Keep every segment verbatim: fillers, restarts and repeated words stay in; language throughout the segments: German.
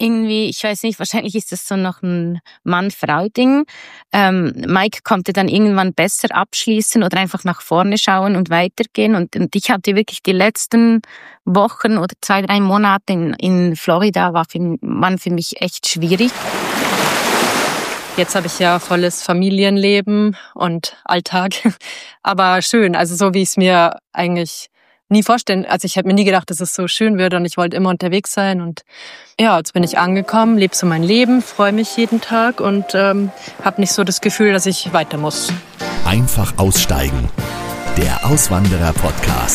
irgendwie, ich weiß nicht, wahrscheinlich ist das so noch ein Mann-Frau-Ding. Ähm, Mike konnte dann irgendwann besser abschließen oder einfach nach vorne schauen und weitergehen. Und, und ich hatte wirklich die letzten Wochen oder zwei, drei Monate in, in Florida war für, waren für mich echt schwierig. Jetzt habe ich ja volles Familienleben und Alltag. Aber schön, also so wie ich es mir eigentlich nie vorstellen. Also ich hätte mir nie gedacht, dass es so schön wird und ich wollte immer unterwegs sein. Und ja, jetzt bin ich angekommen, lebe so mein Leben, freue mich jeden Tag und ähm, habe nicht so das Gefühl, dass ich weiter muss. Einfach aussteigen. Der Auswanderer-Podcast.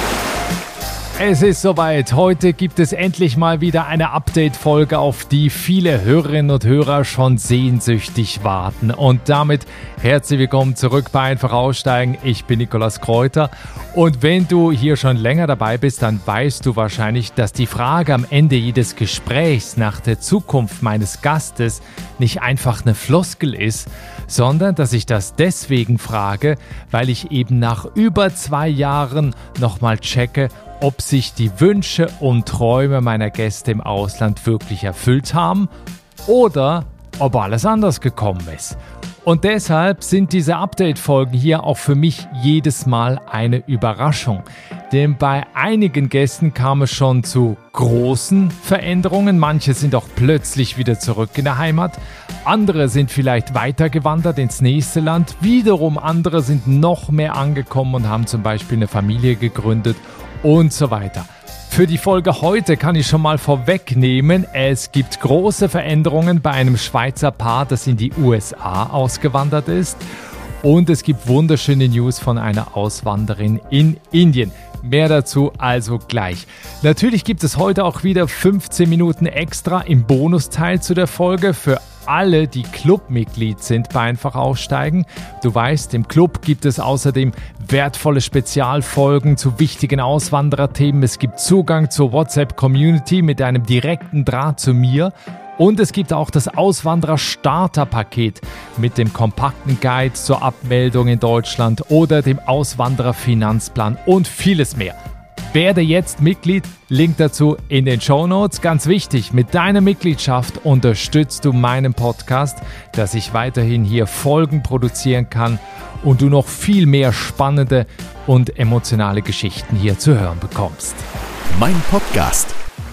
Es ist soweit. Heute gibt es endlich mal wieder eine Update-Folge, auf die viele Hörerinnen und Hörer schon sehnsüchtig warten. Und damit herzlich willkommen zurück bei Einfach aussteigen. Ich bin Nikolaus Kräuter. Und wenn du hier schon länger dabei bist, dann weißt du wahrscheinlich, dass die Frage am Ende jedes Gesprächs nach der Zukunft meines Gastes nicht einfach eine Floskel ist, sondern dass ich das deswegen frage, weil ich eben nach über zwei Jahren nochmal checke, ob sich die Wünsche und Träume meiner Gäste im Ausland wirklich erfüllt haben oder ob alles anders gekommen ist. Und deshalb sind diese Update-Folgen hier auch für mich jedes Mal eine Überraschung. Denn bei einigen Gästen kam es schon zu großen Veränderungen. Manche sind auch plötzlich wieder zurück in der Heimat. Andere sind vielleicht weitergewandert ins nächste Land. Wiederum andere sind noch mehr angekommen und haben zum Beispiel eine Familie gegründet und so weiter. Für die Folge heute kann ich schon mal vorwegnehmen, es gibt große Veränderungen bei einem Schweizer Paar, das in die U S A ausgewandert ist. Und es gibt wunderschöne News von einer Auswanderin in Indien. Mehr dazu also gleich. Natürlich gibt es heute auch wieder fünfzehn Minuten extra im Bonusteil zu der Folge für alle, die Clubmitglied sind bei Einfach aussteigen. Du weißt, im Club gibt es außerdem wertvolle Spezialfolgen zu wichtigen Auswandererthemen. Es gibt Zugang zur WhatsApp-Community mit einem direkten Draht zu mir. Und es gibt auch das Auswanderer-Starter-Paket mit dem kompakten Guide zur Abmeldung in Deutschland oder dem Auswanderer-Finanzplan und vieles mehr. Werde jetzt Mitglied, Link dazu in den Shownotes. Ganz wichtig, mit deiner Mitgliedschaft unterstützt du meinen Podcast, dass ich weiterhin hier Folgen produzieren kann und du noch viel mehr spannende und emotionale Geschichten hier zu hören bekommst. Mein Podcast.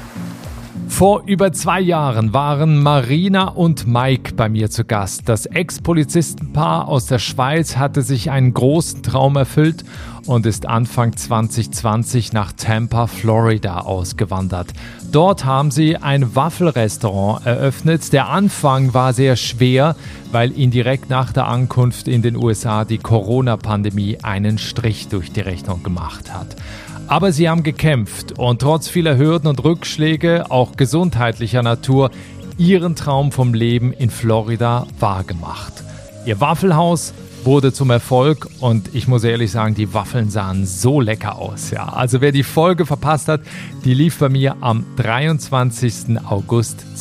Vor über zwei Jahren waren Marina und Mike bei mir zu Gast. Das Ex-Polizistenpaar aus der Schweiz hatte sich einen großen Traum erfüllt und ist Anfang zwanzig zwanzig nach Tampa, Florida ausgewandert. Dort haben sie ein Waffelrestaurant eröffnet. Der Anfang war sehr schwer, weil ihnen direkt nach der Ankunft in den U S A die Corona-Pandemie einen Strich durch die Rechnung gemacht hat. Aber sie haben gekämpft und trotz vieler Hürden und Rückschläge, auch gesundheitlicher Natur, ihren Traum vom Leben in Florida wahrgemacht. Ihr Waffelhaus wurde zum Erfolg und ich muss ehrlich sagen, die Waffeln sahen so lecker aus. Ja, also wer die Folge verpasst hat, die lief bei mir am dreiundzwanzigsten August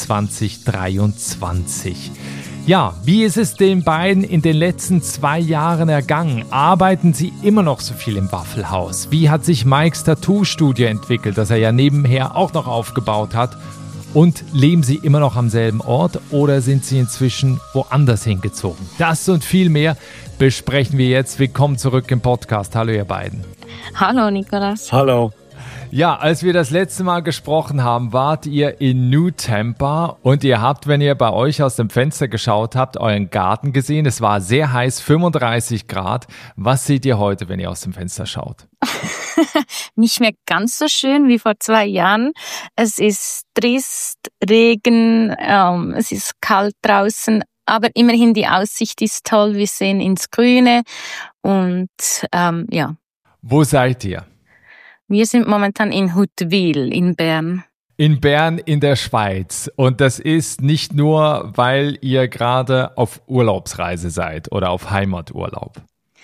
zweitausenddreiundzwanzig. Ja, wie ist es den beiden in den letzten zwei Jahren ergangen? Arbeiten sie immer noch so viel im Waffelhaus? Wie hat sich Mikes Tattoo-Studio entwickelt, das er ja nebenher auch noch aufgebaut hat? Und leben sie immer noch am selben Ort oder sind sie inzwischen woanders hingezogen? Das und viel mehr besprechen wir jetzt. Willkommen zurück im Podcast. Hallo ihr beiden. Hallo Nikolaus. Hallo. Ja, als wir das letzte Mal gesprochen haben, wart ihr in New Tampa und ihr habt, wenn ihr bei euch aus dem Fenster geschaut habt, euren Garten gesehen. Es war sehr heiß, fünfunddreißig Grad. Was seht ihr heute, wenn ihr aus dem Fenster schaut? Nicht mehr ganz so schön wie vor zwei Jahren. Es ist trist, Regen, ähm, es ist kalt draußen, aber immerhin die Aussicht ist toll. Wir sehen ins Grüne und ähm, ja. Wo seid ihr? Wir sind momentan in Huttwil in Bern. In Bern in der Schweiz. Und das ist nicht nur, weil ihr gerade auf Urlaubsreise seid oder auf Heimaturlaub.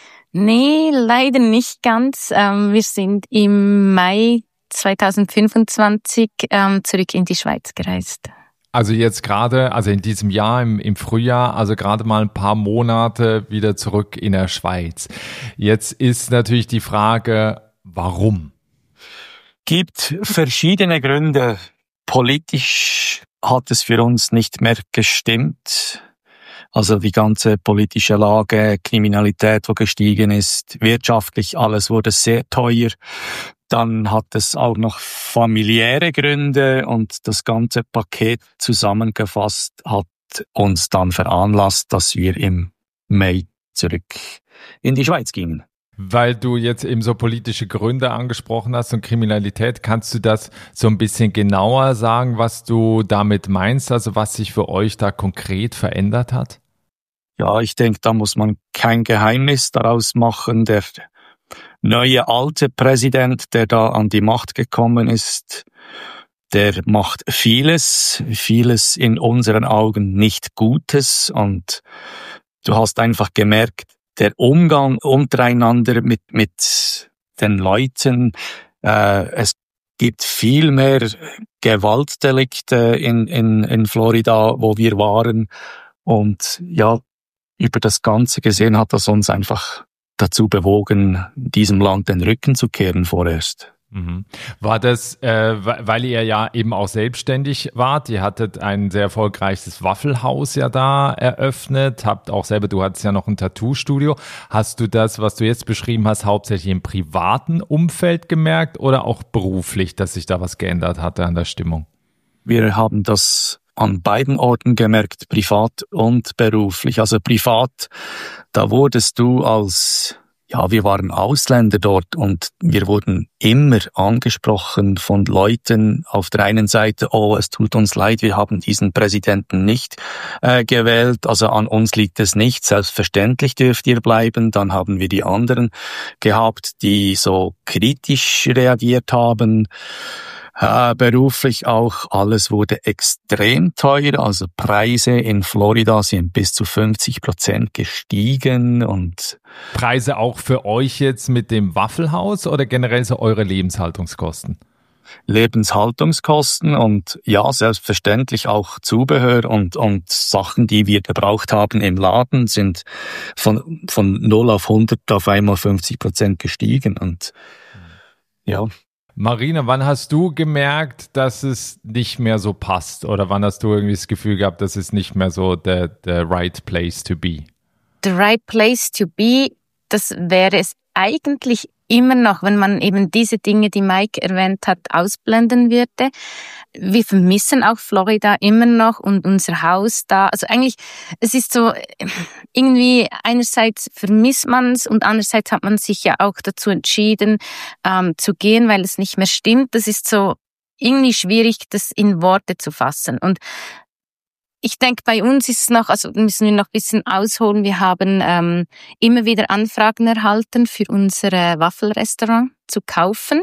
Nee, leider nicht ganz. Ähm, wir sind im Mai zweitausendfünfundzwanzig ähm, zurück in die Schweiz gereist. Also jetzt gerade, also in diesem Jahr, im, im Frühjahr, also gerade mal ein paar Monate wieder zurück in der Schweiz. Jetzt ist natürlich die Frage, warum? Gibt verschiedene Gründe. Politisch hat es für uns nicht mehr gestimmt. Also die ganze politische Lage, Kriminalität, wo gestiegen ist, wirtschaftlich, alles wurde sehr teuer. Dann hat es auch noch familiäre Gründe und das ganze Paket zusammengefasst hat uns dann veranlasst, dass wir im Mai zurück in die Schweiz gingen. Weil du jetzt eben so politische Gründe angesprochen hast und Kriminalität, kannst du das so ein bisschen genauer sagen, was du damit meinst, also was sich für euch da konkret verändert hat? Ja, ich denke, da muss man kein Geheimnis daraus machen. Der neue alte Präsident, der da an die Macht gekommen ist, der macht vieles, vieles in unseren Augen nicht Gutes und du hast einfach gemerkt, der Umgang untereinander mit, mit den Leuten, äh, es gibt viel mehr Gewaltdelikte in, in, in Florida, wo wir waren und ja, über das Ganze gesehen hat das uns einfach dazu bewogen, diesem Land den Rücken zu kehren vorerst. Mhm. War das, äh, weil ihr ja eben auch selbstständig wart, ihr hattet ein sehr erfolgreiches Waffelhaus ja da eröffnet, habt auch selber, du hattest ja noch ein Tattoo-Studio. Hast du das, was du jetzt beschrieben hast, hauptsächlich im privaten Umfeld gemerkt oder auch beruflich, dass sich da was geändert hatte an der Stimmung? Wir haben das an beiden Orten gemerkt, privat und beruflich. Also privat, da wurdest du als, ja, wir waren Ausländer dort und wir wurden immer angesprochen von Leuten auf der einen Seite, oh, es tut uns leid, wir haben diesen Präsidenten nicht äh, gewählt, also an uns liegt es nicht, selbstverständlich dürft ihr bleiben. Dann haben wir die anderen gehabt, die so kritisch reagiert haben. Äh, beruflich auch, alles wurde extrem teuer, also Preise in Florida sind bis zu fünfzig Prozent gestiegen und Preise auch für euch jetzt mit dem Waffelhaus oder generell so eure Lebenshaltungskosten? Lebenshaltungskosten und ja, selbstverständlich auch Zubehör und, und Sachen, die wir gebraucht haben im Laden, sind von, von null auf hundert auf einmal fünfzig Prozent gestiegen und ja. Marina, wann hast du gemerkt, dass es nicht mehr so passt? Oder wann hast du irgendwie das Gefühl gehabt, dass es nicht mehr so the, the right place to be? The right place to be, das wäre es eigentlich immer noch, wenn man eben diese Dinge, die Mike erwähnt hat, ausblenden würde. Wir vermissen auch Florida immer noch und unser Haus da. Also eigentlich, es ist so, irgendwie einerseits vermisst man es und andererseits hat man sich ja auch dazu entschieden, ähm, zu gehen, weil es nicht mehr stimmt. Das ist so irgendwie schwierig, das in Worte zu fassen. Und ich denke, bei uns ist es noch, also müssen wir noch ein bisschen ausholen. Wir haben ähm, immer wieder Anfragen erhalten, für unser Waffelrestaurant zu kaufen.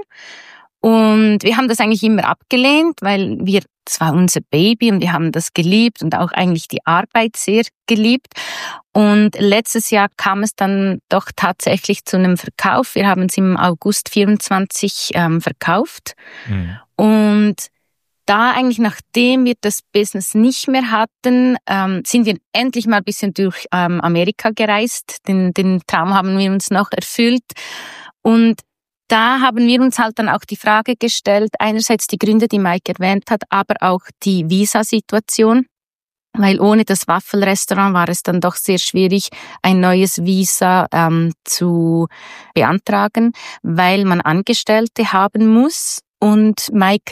Und wir haben das eigentlich immer abgelehnt, weil wir, das war unser Baby und wir haben das geliebt und auch eigentlich die Arbeit sehr geliebt. Und letztes Jahr kam es dann doch tatsächlich zu einem Verkauf. Wir haben es im August vierundzwanzig ähm, verkauft. Mhm. Und da eigentlich, nachdem wir das Business nicht mehr hatten, ähm, sind wir endlich mal ein bisschen durch ähm, Amerika gereist. Den, den Traum haben wir uns noch erfüllt. Und da haben wir uns halt dann auch die Frage gestellt, einerseits die Gründe, die Mike erwähnt hat, aber auch die Visa-Situation. Weil ohne das Waffelrestaurant war es dann doch sehr schwierig, ein neues Visa ähm, zu beantragen, weil man Angestellte haben muss. Und Mike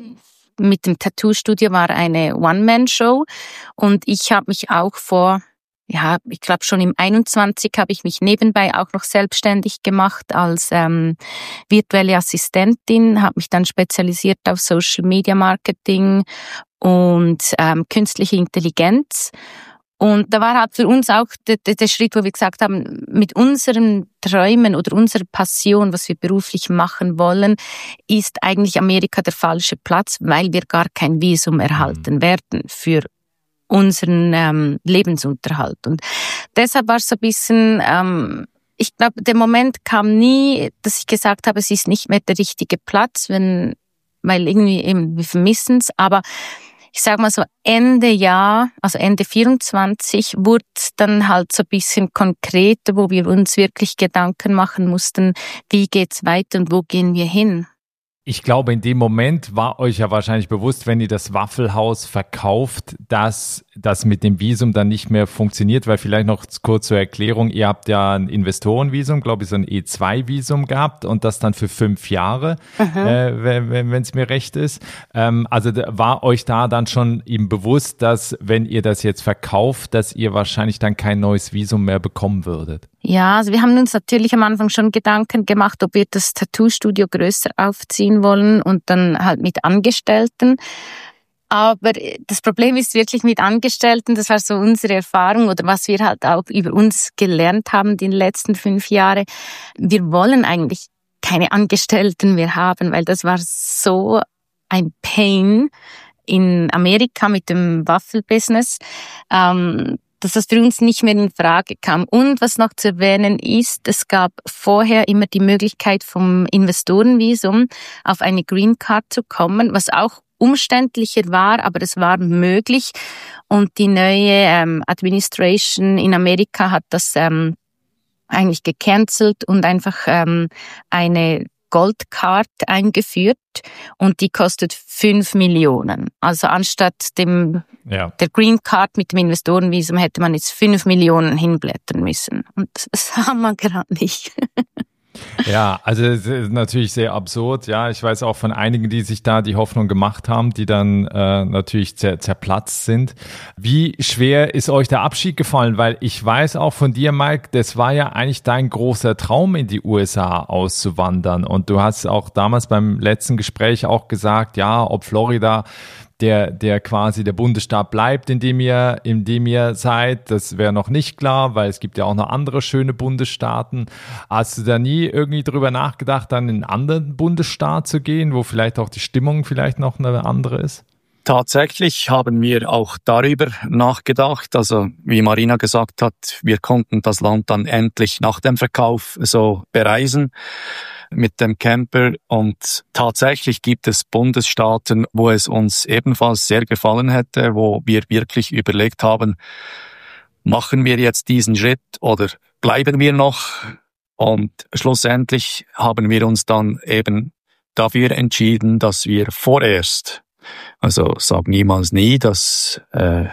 mit dem Tattoo-Studio war eine One-Man-Show und ich habe mich auch vor, ja, ich glaube schon im einundzwanzig habe ich mich nebenbei auch noch selbstständig gemacht als ähm, virtuelle Assistentin, habe mich dann spezialisiert auf Social Media Marketing und ähm, künstliche Intelligenz. Und da war halt für uns auch der, der Schritt, wo wir gesagt haben, mit unseren Träumen oder unserer Passion, was wir beruflich machen wollen, ist eigentlich Amerika der falsche Platz, weil wir gar kein Visum erhalten werden für unseren ähm, Lebensunterhalt. Und deshalb war es so ein bisschen, ähm, ich glaube, der Moment kam nie, dass ich gesagt habe, es ist nicht mehr der richtige Platz, wenn, weil irgendwie eben wir vermissen es, aber ich sag mal so Ende Jahr, also Ende vierundzwanzig, wurde dann halt so ein bisschen konkreter, wo wir uns wirklich Gedanken machen mussten, wie geht's weiter und wo gehen wir hin? Ich glaube, in dem Moment war euch ja wahrscheinlich bewusst, wenn ihr das Waffelhaus verkauft, dass das mit dem Visum dann nicht mehr funktioniert, weil vielleicht noch kurz zur Erklärung, ihr habt ja ein Investorenvisum, glaube ich, so ein E zwei Visum gehabt und das dann für fünf Jahre, äh, wenn es mir recht ist. Ähm, also war euch da dann schon eben bewusst, dass wenn ihr das jetzt verkauft, dass ihr wahrscheinlich dann kein neues Visum mehr bekommen würdet? Ja, also wir haben uns natürlich am Anfang schon Gedanken gemacht, ob wir das Tattoo-Studio größer aufziehen wollen und dann halt mit Angestellten. Aber das Problem ist wirklich mit Angestellten, das war so unsere Erfahrung oder was wir halt auch über uns gelernt haben die letzten fünf Jahre. Wir wollen eigentlich keine Angestellten mehr haben, weil das war so ein Pain in Amerika mit dem Waffelbusiness. Ähm, dass das für uns nicht mehr in Frage kam. Und was noch zu erwähnen ist, es gab vorher immer die Möglichkeit vom Investorenvisum auf eine Green Card zu kommen, was auch umständlicher war, aber es war möglich. Und die neue ähm, Administration in Amerika hat das ähm, eigentlich gecancelt und einfach ähm, eine Goldcard eingeführt und die kostet fünf Millionen. Also anstatt dem ja. der Green Card mit dem Investorenvisum hätte man jetzt fünf Millionen hinblättern müssen. Und das haben wir gerade nicht. Ja, also es ist natürlich sehr absurd. Ja, ich weiß auch von einigen, die sich da die Hoffnung gemacht haben, die dann äh, natürlich zer- zerplatzt sind. Wie schwer ist euch der Abschied gefallen? Weil ich weiß auch von dir, Mike, das war ja eigentlich dein großer Traum, in die U S A auszuwandern. Und du hast auch damals beim letzten Gespräch auch gesagt, ja, ob Florida der der quasi der Bundesstaat bleibt, in dem ihr in dem ihr seid, das wäre noch nicht klar, weil es gibt ja auch noch andere schöne Bundesstaaten. Hast du da nie irgendwie drüber nachgedacht, dann in einen anderen Bundesstaat zu gehen, wo vielleicht auch die Stimmung vielleicht noch eine andere ist? Tatsächlich haben wir auch darüber nachgedacht. Also wie Marina gesagt hat, wir konnten das Land dann endlich nach dem Verkauf so bereisen mit dem Camper. Und tatsächlich gibt es Bundesstaaten, wo es uns ebenfalls sehr gefallen hätte, wo wir wirklich überlegt haben, machen wir jetzt diesen Schritt oder bleiben wir noch? Und schlussendlich haben wir uns dann eben dafür entschieden, dass wir vorerst, also sag niemals nie, dass, äh,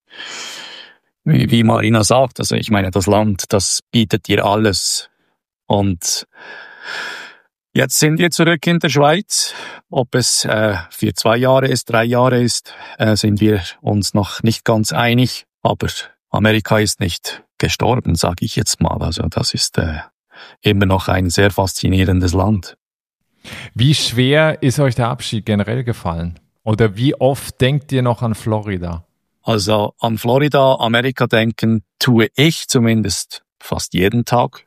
wie, wie Marina sagt, also ich meine, das Land, das bietet dir alles. Und jetzt sind wir zurück in der Schweiz. Ob es äh, für zwei Jahre ist, drei Jahre ist, äh, sind wir uns noch nicht ganz einig. Aber Amerika ist nicht gestorben, sage ich jetzt mal. Also das ist äh, immer noch ein sehr faszinierendes Land. Wie schwer ist euch der Abschied generell gefallen? Oder wie oft denkt ihr noch an Florida? Also an Florida, Amerika denken tue ich zumindest fast jeden Tag.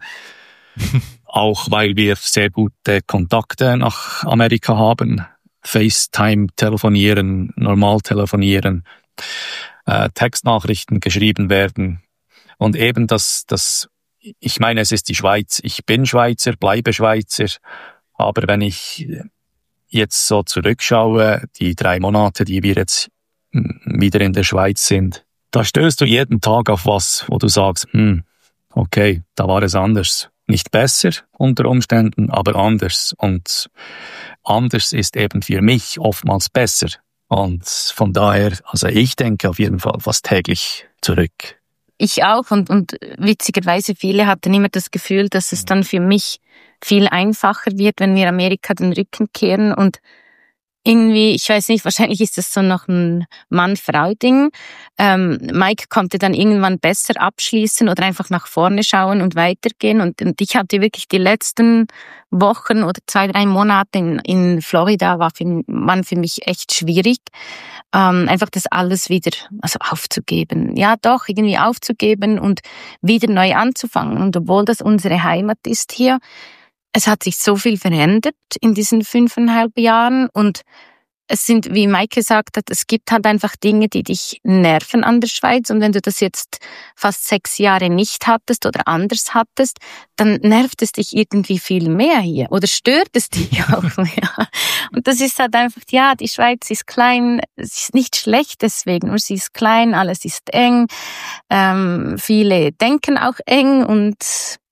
Auch weil wir sehr gute Kontakte nach Amerika haben. FaceTime telefonieren, normal telefonieren, äh, Textnachrichten geschrieben werden. Und eben das, das, ich meine, es ist die Schweiz. Ich bin Schweizer, bleibe Schweizer. Aber wenn ich jetzt so zurückschaue, die drei Monate, die wir jetzt wieder in der Schweiz sind, da stößt du jeden Tag auf was, wo du sagst, hm, okay, da war es anders. Nicht besser unter Umständen, aber anders. Und anders ist eben für mich oftmals besser. Und von daher, also ich denke auf jeden Fall fast täglich zurück. Ich auch und, und witzigerweise viele hatten immer das Gefühl, dass es dann für mich viel einfacher wird, wenn wir Amerika den Rücken kehren und irgendwie, ich weiß nicht, wahrscheinlich ist das so noch ein Mann-Frau-Ding. Ähm, Mike konnte dann irgendwann besser abschließen oder einfach nach vorne schauen und weitergehen. Und, und ich hatte wirklich die letzten Wochen oder zwei, drei Monate in, in Florida war für, waren für mich echt schwierig. Ähm, einfach das alles wieder also aufzugeben. Ja, doch, irgendwie aufzugeben und wieder neu anzufangen. Und obwohl das unsere Heimat ist hier, es hat sich so viel verändert in diesen fünfeinhalb Jahren und es sind, wie Mike gesagt hat, es gibt halt einfach Dinge, die dich nerven an der Schweiz und wenn du das jetzt fast sechs Jahre nicht hattest oder anders hattest, dann nervt es dich irgendwie viel mehr hier oder stört es dich auch mehr. Und das ist halt einfach, ja, die Schweiz ist klein, es ist nicht schlecht deswegen, nur sie ist klein, alles ist eng, ähm, viele denken auch eng und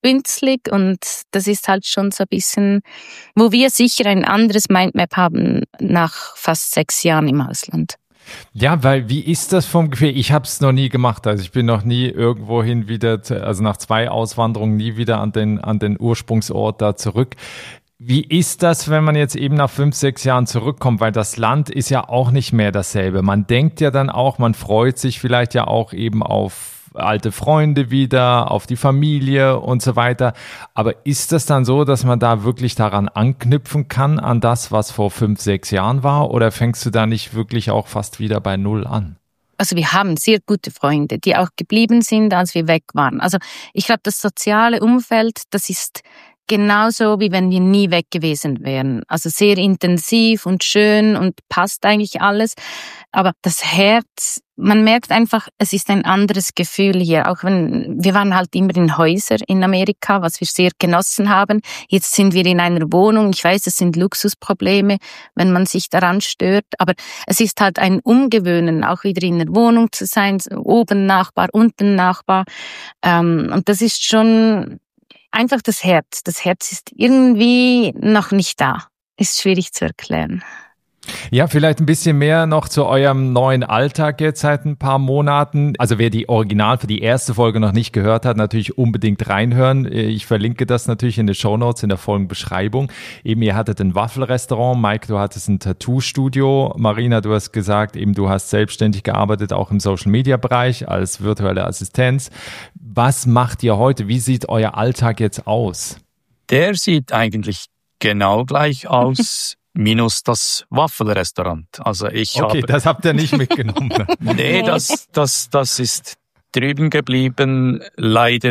bünzlig und das ist halt schon so ein bisschen, wo wir sicher ein anderes Mindmap haben nach fast sechs Jahren im Ausland. Ja, weil wie ist das vom Gefühl? Ich habe es noch nie gemacht, also ich bin noch nie irgendwohin wieder, also nach zwei Auswanderungen nie wieder an den an den Ursprungsort da zurück. Wie ist das, wenn man jetzt eben nach fünf, sechs Jahren zurückkommt? Weil das Land ist ja auch nicht mehr dasselbe. Man denkt ja dann auch, man freut sich vielleicht ja auch eben auf alte Freunde wieder, auf die Familie und so weiter. Aber ist das dann so, dass man da wirklich daran anknüpfen kann, an das, was vor fünf, sechs Jahren war? Oder fängst du da nicht wirklich auch fast wieder bei Null an? Also wir haben sehr gute Freunde, die auch geblieben sind, als wir weg waren. Also ich glaube, das soziale Umfeld, das ist genauso, wie wenn wir nie weg gewesen wären. Also sehr intensiv und schön und passt eigentlich alles. Aber das Herz, man merkt einfach, es ist ein anderes Gefühl hier. Auch wenn, wir waren halt immer in Häusern in Amerika, was wir sehr genossen haben. Jetzt sind wir in einer Wohnung. Ich weiß, es sind Luxusprobleme, wenn man sich daran stört. Aber es ist halt ein Umgewöhnen, auch wieder in der Wohnung zu sein. Oben Nachbar, unten Nachbar. Und das ist schon einfach das Herz. Das Herz ist irgendwie noch nicht da. Ist schwierig zu erklären. Ja, vielleicht ein bisschen mehr noch zu eurem neuen Alltag jetzt seit ein paar Monaten. Also wer die Original für die erste Folge noch nicht gehört hat, natürlich unbedingt reinhören. Ich verlinke das natürlich in den Shownotes, in der Folgenbeschreibung. Eben, ihr hattet ein Waffelrestaurant, Mike, du hattest ein Tattoo-Studio. Marina, du hast gesagt, eben du hast selbstständig gearbeitet, auch im Social-Media-Bereich als virtuelle Assistenz. Was macht ihr heute? Wie sieht euer Alltag jetzt aus? Der sieht eigentlich genau gleich aus. Minus das Waffelrestaurant. Also ich okay, habe, das habt ihr nicht mitgenommen. nee, das, das, das ist drüben geblieben. Leider.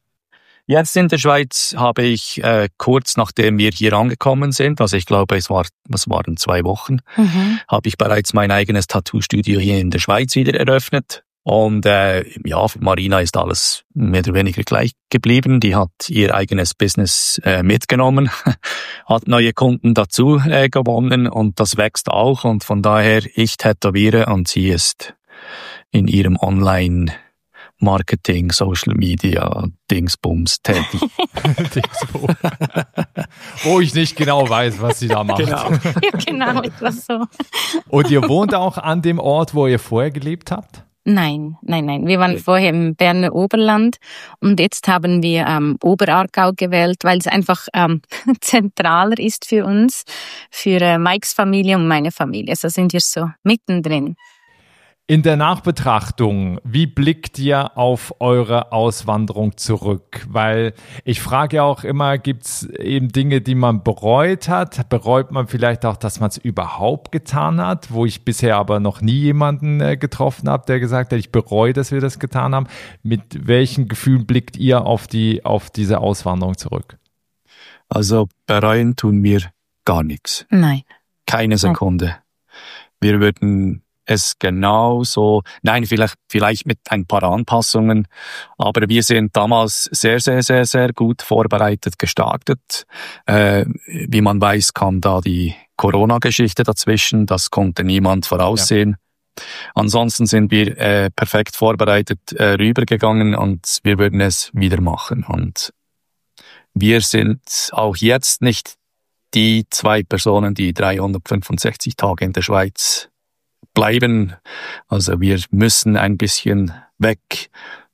Jetzt in der Schweiz habe ich äh, kurz nachdem wir hier angekommen sind, also ich glaube, es war, was waren zwei Wochen, mhm. habe ich bereits mein eigenes Tattoo-Studio hier in der Schweiz wieder eröffnet. Und äh, ja, für Marina ist alles mehr oder weniger gleich geblieben. Die hat ihr eigenes Business äh, mitgenommen, hat neue Kunden dazu äh, gewonnen und das wächst auch. Und von daher, ich tätowiere und sie ist in ihrem Online-Marketing, Social Media, Dingsbums tätig. Dingsbums. Wo ich nicht genau weiß, was sie da macht. Genau. Ja, genau, etwas so. Und ihr wohnt auch an dem Ort, wo ihr vorher gelebt habt? Nein, nein, nein. Wir waren vorher im Berner Oberland und jetzt haben wir ähm, Oberaargau gewählt, weil es einfach ähm, zentraler ist für uns, für äh, Mikes Familie und meine Familie. So sind wir so mittendrin. In der Nachbetrachtung, wie blickt ihr auf eure Auswanderung zurück? Weil ich frage ja auch immer, gibt es eben Dinge, die man bereut hat? Bereut man vielleicht auch, dass man es überhaupt getan hat? Wo ich bisher aber noch nie jemanden äh, getroffen habe, der gesagt hat, ich bereue, dass wir das getan haben. Mit welchen Gefühlen blickt ihr auf die auf diese Auswanderung zurück? Also bereuen tun wir gar nichts. Nein. Keine Sekunde. Wir würden es genauso, nein, vielleicht, vielleicht mit ein paar Anpassungen, aber wir sind damals sehr, sehr, sehr, sehr gut vorbereitet gestartet. Äh, wie man weiß, kam da die Corona-Geschichte dazwischen, das konnte niemand voraussehen. Ja. Ansonsten sind wir äh, perfekt vorbereitet äh, rübergegangen und wir würden es wieder machen. Und wir sind auch jetzt nicht die zwei Personen, die dreihundertfünfundsechzig Tage in der Schweiz bleiben. Also wir müssen ein bisschen weg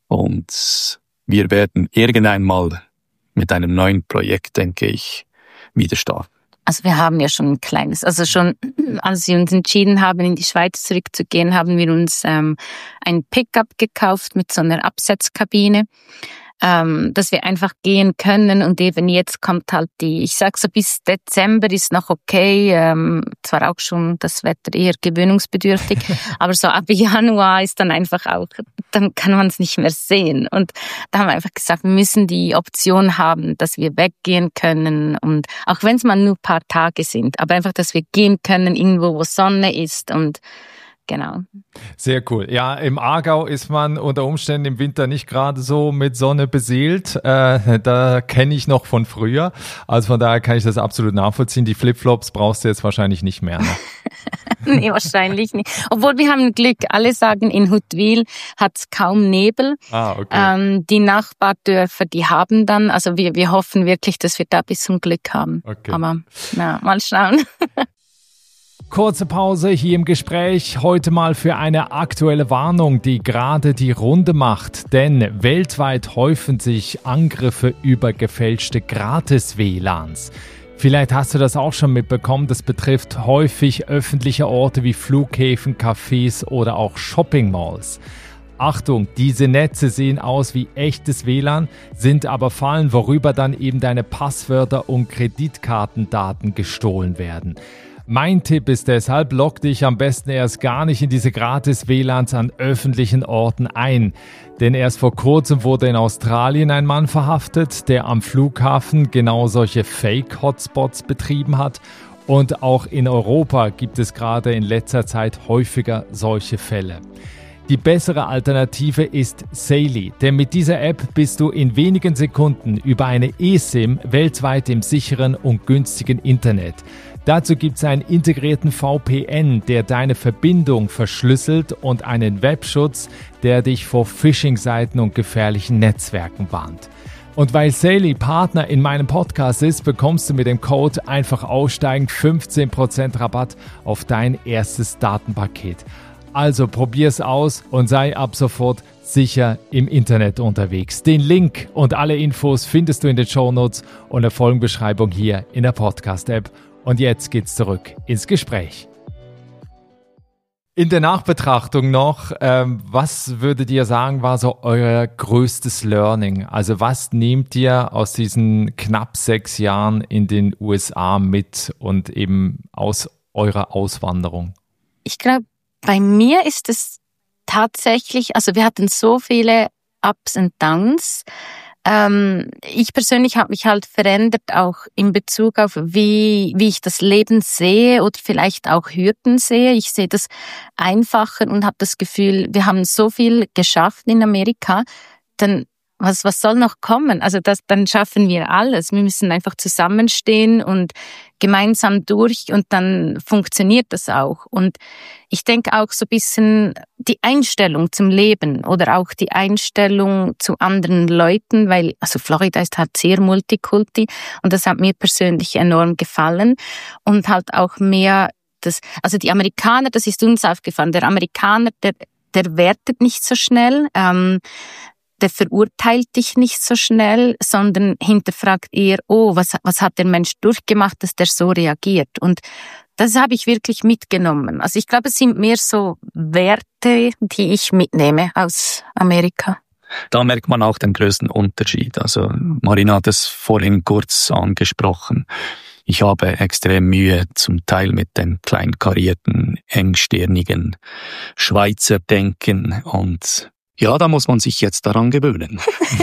und wir werden irgendeinmal mit einem neuen Projekt, denke ich, wieder starten. Also wir haben ja schon ein kleines, also schon als wir uns entschieden haben, in die Schweiz zurückzugehen, haben wir uns ähm, ein Pickup gekauft mit so einer Absetzkabine, ähm, dass wir einfach gehen können und eben jetzt kommt halt die, ich sag so bis Dezember ist noch okay, ähm, zwar auch schon das Wetter eher gewöhnungsbedürftig, aber so ab Januar ist dann einfach auch, dann kann man es nicht mehr sehen und da haben wir einfach gesagt, wir müssen die Option haben, dass wir weggehen können und auch wenn es mal nur ein paar Tage sind, aber einfach, dass wir gehen können irgendwo, wo Sonne ist und genau. Sehr cool. Ja, im Aargau ist man unter Umständen im Winter nicht gerade so mit Sonne beseelt. Äh, da kenne ich noch von früher. Also von daher kann ich das absolut nachvollziehen. Die Flipflops brauchst du jetzt wahrscheinlich nicht mehr. Ne? Nee, wahrscheinlich nicht. Obwohl wir haben Glück. Alle sagen, in Huttwil hat es kaum Nebel. Ah, okay. Ähm, die Nachbardörfer, die haben dann, also wir, wir hoffen wirklich, dass wir da ein bisschen Glück haben. Okay. Aber na, mal schauen. Kurze Pause hier im Gespräch, heute mal für eine aktuelle Warnung, die gerade die Runde macht, denn weltweit häufen sich Angriffe über gefälschte Gratis-W L A Ns. Vielleicht hast du das auch schon mitbekommen, das betrifft häufig öffentliche Orte wie Flughäfen, Cafés oder auch Shopping-Malls. Achtung, diese Netze sehen aus wie echtes W L A N, sind aber Fallen, worüber dann eben deine Passwörter und Kreditkartendaten gestohlen werden. Mein Tipp ist deshalb, log dich am besten erst gar nicht in diese Gratis-W L A Ns an öffentlichen Orten ein. Denn erst vor kurzem wurde in Australien ein Mann verhaftet, der am Flughafen genau solche Fake-Hotspots betrieben hat. Und auch in Europa gibt es gerade in letzter Zeit häufiger solche Fälle. Die bessere Alternative ist Saily, denn mit dieser App bist du in wenigen Sekunden über eine eSIM weltweit im sicheren und günstigen Internet. Dazu gibt es einen integrierten V P N, der deine Verbindung verschlüsselt und einen Webschutz, der dich vor Phishing-Seiten und gefährlichen Netzwerken warnt. Und weil Saily Partner in meinem Podcast ist, bekommst du mit dem Code einfach aussteigen fünfzehn Prozent Rabatt auf dein erstes Datenpaket. Also probier's aus und sei ab sofort sicher im Internet unterwegs. Den Link und alle Infos findest du in den Shownotes und der Folgenbeschreibung hier in der Podcast-App. Und jetzt geht's zurück ins Gespräch. In der Nachbetrachtung noch, ähm, was würdet ihr sagen, war so euer größtes Learning? Also was nehmt ihr aus diesen knapp sechs Jahren in den U S A mit und eben aus eurer Auswanderung? Ich glaube, bei mir ist es tatsächlich, also wir hatten so viele Ups und Downs. Ähm, ich persönlich habe mich halt verändert, auch in Bezug auf wie wie ich das Leben sehe oder vielleicht auch Hürden sehe. Ich sehe das einfacher und habe das Gefühl, wir haben so viel geschafft in Amerika, dann was was soll noch kommen? Also das, dann schaffen wir alles. Wir müssen einfach zusammenstehen und gemeinsam durch und dann funktioniert das auch. Und ich denke auch so ein bisschen die Einstellung zum Leben oder auch die Einstellung zu anderen Leuten, weil also Florida ist halt sehr Multikulti und das hat mir persönlich enorm gefallen und halt auch mehr das, also die Amerikaner, das ist uns aufgefallen, der Amerikaner, der der wertet nicht so schnell. Ähm, Der verurteilt dich nicht so schnell, sondern hinterfragt eher, oh, was, was hat der Mensch durchgemacht, dass der so reagiert? Und das habe ich wirklich mitgenommen. Also ich glaube, es sind mehr so Werte, die ich mitnehme aus Amerika. Da merkt man auch den größten Unterschied. Also Marina hat es vorhin kurz angesprochen. Ich habe extrem Mühe zum Teil mit dem kleinkarierten, engstirnigen Schweizer Denken und ja, da muss man sich jetzt daran gewöhnen.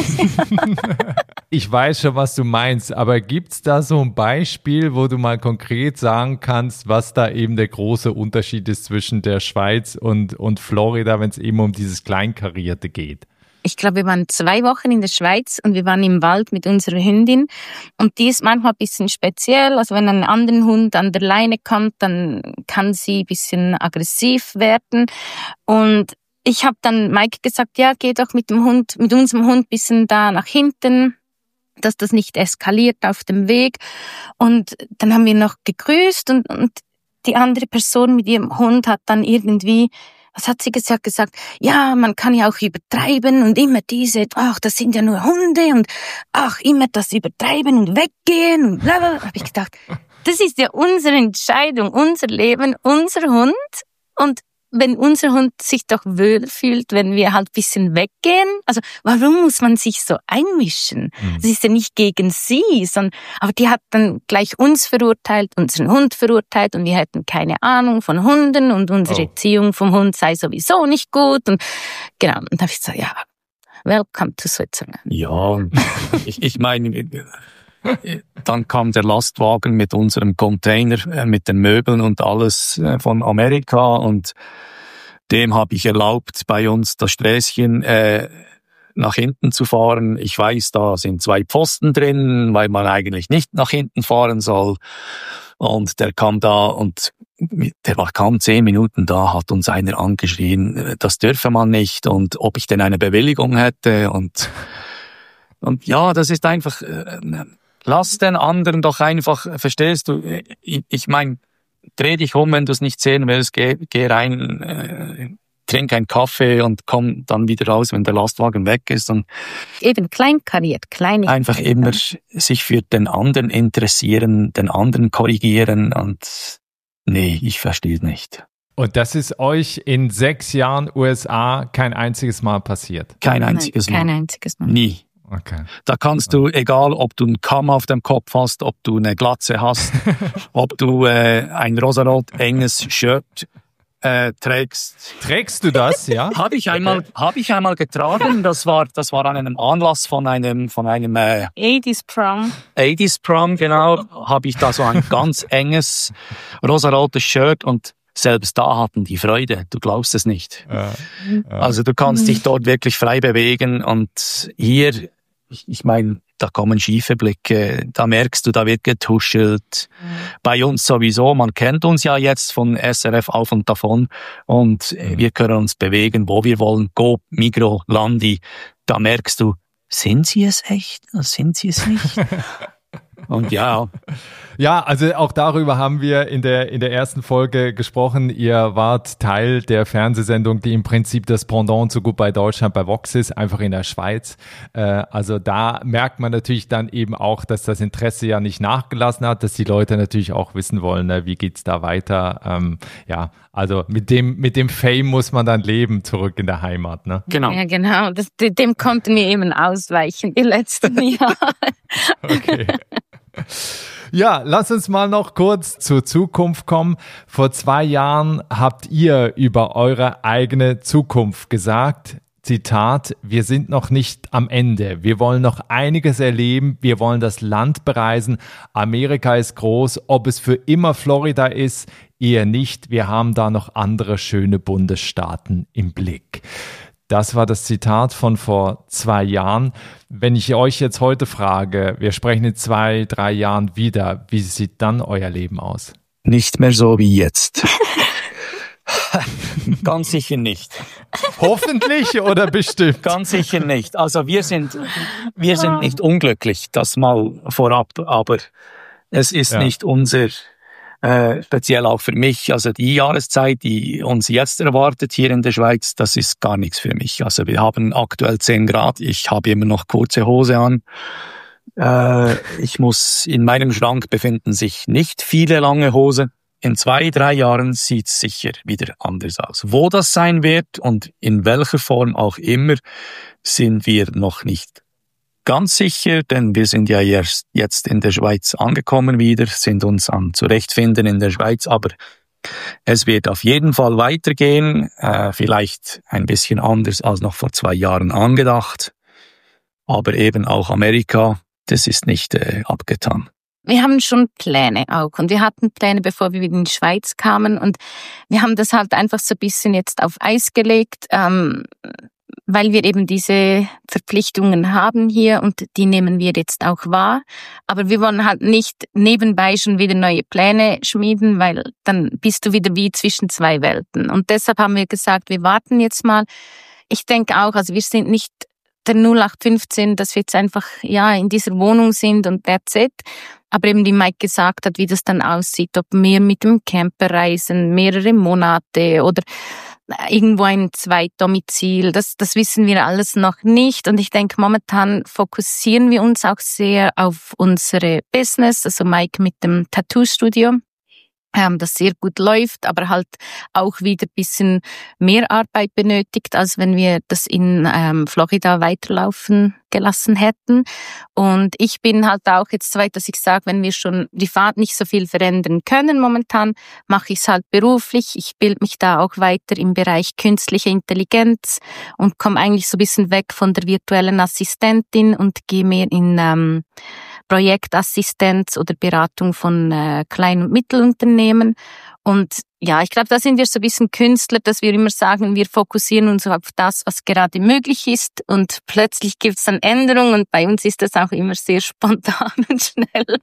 Ich weiß schon, was du meinst, aber gibt's da so ein Beispiel, wo du mal konkret sagen kannst, was da eben der große Unterschied ist zwischen der Schweiz und, und Florida, wenn es eben um dieses Kleinkarierte geht? Ich glaube, wir waren zwei Wochen in der Schweiz und wir waren im Wald mit unserer Hündin und die ist manchmal ein bisschen speziell. Also wenn ein anderer Hund an der Leine kommt, dann kann sie ein bisschen aggressiv werden und ich habe dann Mike gesagt, ja, geh doch mit dem Hund, mit unserem Hund bisschen da nach hinten, dass das nicht eskaliert auf dem Weg. Und dann haben wir noch gegrüßt und, und die andere Person mit ihrem Hund hat dann irgendwie, was hat sie gesagt, gesagt, ja, man kann ja auch übertreiben und immer diese, ach, das sind ja nur Hunde und ach, immer das übertreiben und weggehen und blablabla. Habe ich gedacht, das ist ja unsere Entscheidung, unser Leben, unser Hund und wenn unser Hund sich doch wohl fühlt, wenn wir halt ein bisschen weggehen. Also warum muss man sich so einmischen? Mhm. Das ist ja nicht gegen sie, sondern aber die hat dann gleich uns verurteilt, unseren Hund verurteilt und wir hätten keine Ahnung von Hunden und unsere oh. Erziehung vom Hund sei sowieso nicht gut. Und genau, und da habe ich gesagt, ja, welcome to Switzerland. Ja, ich, ich meine, dann kam der Lastwagen mit unserem Container, äh, mit den Möbeln und alles äh, von Amerika und dem habe ich erlaubt, bei uns das Sträßchen äh, nach hinten zu fahren. Ich weiß, da sind zwei Pfosten drin, weil man eigentlich nicht nach hinten fahren soll. Und der kam da und der war kaum zehn Minuten da, hat uns einer angeschrien, das dürfe man nicht und ob ich denn eine Bewilligung hätte und, und ja, das ist einfach, äh, lass den anderen doch einfach, verstehst du, ich, ich meine, dreh dich um, wenn du es nicht sehen willst, geh, geh rein, äh, trink einen Kaffee und komm dann wieder raus, wenn der Lastwagen weg ist. Und eben kleinkariert, kleine. Einfach immer sich für den anderen interessieren, den anderen korrigieren und nee, ich verstehe es nicht. Und das ist euch in sechs Jahren U S A kein einziges Mal passiert? Kein einziges Mal. Kein einziges Mal. Nie. Okay. Da kannst du, egal ob du einen Kamm auf dem Kopf hast, ob du eine Glatze hast, ob du äh, ein rosarot enges Shirt äh, trägst. Trägst du das, ja? Habe ich einmal, okay. habe ich einmal getragen. Das war, das war an einem Anlass von einem, von einem äh, achtziger Prom. achtziger Prom, genau. Habe ich da so ein ganz enges rosarotes Shirt und selbst da hatten die Freude. Du glaubst es nicht. Ja, ja. Also du kannst dich dort wirklich frei bewegen und hier, ich, ich meine, da kommen schiefe Blicke, da merkst du, da wird getuschelt. Mhm. Bei uns sowieso, man kennt uns ja jetzt von S R F auf und davon und mhm. wir können uns bewegen, wo wir wollen. Coop, Migros, Landi, da merkst du, sind sie es echt? Sind sie es nicht? Und ja. Ja, also auch darüber haben wir in der in der ersten Folge gesprochen. Ihr wart Teil der Fernsehsendung, die im Prinzip das Pendant zu Goodbye Deutschland bei Vox ist, einfach in der Schweiz. Äh, also da merkt man natürlich dann eben auch, dass das Interesse ja nicht nachgelassen hat, dass die Leute natürlich auch wissen wollen, ne, wie geht's da weiter. Ähm, ja, also mit dem mit dem Fame muss man dann leben zurück in der Heimat. Ne? Genau. Ja, genau. Das, dem konnten wir eben ausweichen die letzten Jahre. Okay. Ja, lass uns mal noch kurz zur Zukunft kommen. Vor zwei Jahren habt ihr über eure eigene Zukunft gesagt, Zitat, wir sind noch nicht am Ende. Wir wollen noch einiges erleben. Wir wollen das Land bereisen. Amerika ist groß. Ob es für immer Florida ist, eher nicht. Wir haben da noch andere schöne Bundesstaaten im Blick. Das war das Zitat von vor zwei Jahren. Wenn ich euch jetzt heute frage, wir sprechen in zwei, drei Jahren wieder, wie sieht dann euer Leben aus? Nicht mehr so wie jetzt. Ganz sicher nicht. Hoffentlich oder bestimmt? Ganz sicher nicht. Also wir sind, wir sind nicht unglücklich, das mal vorab, aber es ist ja. nicht unser... Äh, speziell auch für mich, also die Jahreszeit, die uns jetzt erwartet hier in der Schweiz, das ist gar nichts für mich. Also wir haben aktuell zehn Grad, ich habe immer noch kurze Hose an. Äh, ich muss, in meinem Schrank befinden sich nicht viele lange Hosen. In zwei, drei Jahren sieht es sicher wieder anders aus. Wo das sein wird und in welcher Form auch immer, sind wir noch nicht ganz sicher, denn wir sind ja erst jetzt in der Schweiz angekommen wieder, sind uns am Zurechtfinden in der Schweiz, aber es wird auf jeden Fall weitergehen, äh, vielleicht ein bisschen anders als noch vor zwei Jahren angedacht, aber eben auch Amerika, das ist nicht äh, abgetan. Wir haben schon Pläne auch und wir hatten Pläne, bevor wir wieder in die Schweiz kamen und wir haben das halt einfach so ein bisschen jetzt auf Eis gelegt, ähm, weil wir eben diese Verpflichtungen haben hier und die nehmen wir jetzt auch wahr. Aber wir wollen halt nicht nebenbei schon wieder neue Pläne schmieden, weil dann bist du wieder wie zwischen zwei Welten. Und deshalb haben wir gesagt, wir warten jetzt mal. Ich denke auch, also wir sind nicht der null acht fünfzehn, dass wir jetzt einfach ja in dieser Wohnung sind und that's it. Aber eben wie Mike gesagt hat, wie das dann aussieht, ob wir mit dem Camper reisen, mehrere Monate oder irgendwo ein Zweitdomizil, das, das wissen wir alles noch nicht. Und ich denke, momentan fokussieren wir uns auch sehr auf unsere Business, also Mike mit dem Tattoo-Studio, ähm, das sehr gut läuft, aber halt auch wieder ein bisschen mehr Arbeit benötigt, als wenn wir das in ähm, Florida weiterlaufen gelassen hätten. Und ich bin halt auch jetzt so weit, dass ich sage, wenn wir schon privat nicht so viel verändern können momentan, mache ich es halt beruflich. Ich bilde mich da auch weiter im Bereich künstliche Intelligenz und komme eigentlich so ein bisschen weg von der virtuellen Assistentin und gehe mehr in ähm, Projektassistenz oder Beratung von äh, Klein- und Mittelunternehmen. Und ja, ich glaube, da sind wir so ein bisschen Künstler, dass wir immer sagen, wir fokussieren uns auf das, was gerade möglich ist, und plötzlich gibt's dann Änderungen, und bei uns ist das auch immer sehr spontan und schnell.